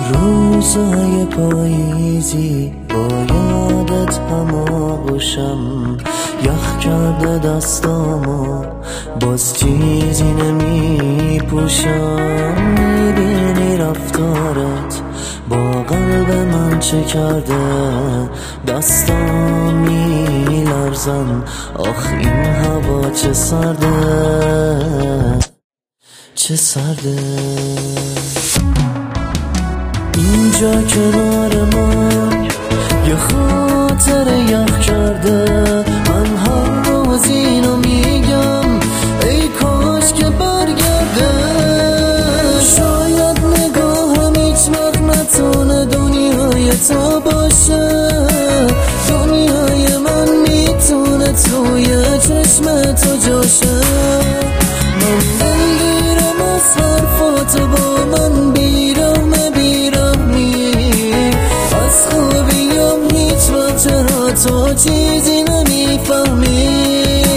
روزای پاییزی با یادت هماغوشم، یخ کرده دستامو باز چیزی نمی پوشم. میبینی رفتارت با قلب من چه کرده، دستام میلرزن، آخ این هوا چه سرده، چه سرده. اینجا کنار من یه خاطر یخ کرده، من هر روز اینو میگم ای کاش که برگرده. شاید نگاهم هیچ وقت نتونه دنیای تو باشه، دنیای من میتونه توی چشم تو جاشه. من دلگیرم از حرفاتو با من بیرم از خوبیم هیچ وقت چرا تو چیزی نمیفهمی.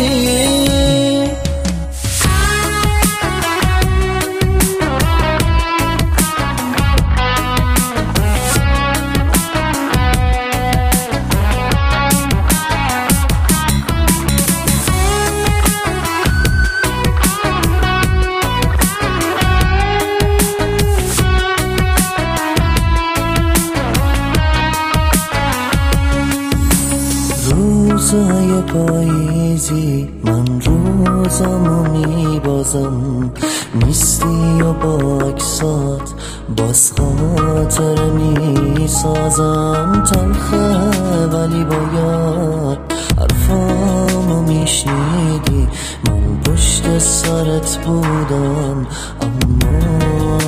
روزای پاییزی من روزامو میبازم، نیستی و با عکسات باز خاطر میسازم. تلخه ولی باید حرفامو میشنیدی، من پشت سرت بودم اما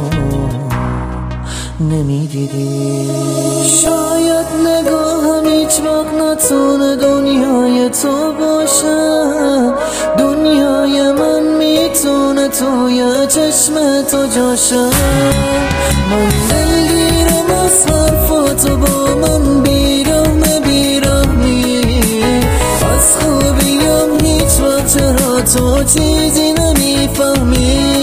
نمیدیدی. شاید نگاهم هیچ وقت نتونه دنیای تو باشه، دنیای من میتونه توی چشم تو جاشه. من دلگیرم از حرفاتو با من بیرحمی از خوبیم هیچ وقت چرا تو چیزی نمیفهمی.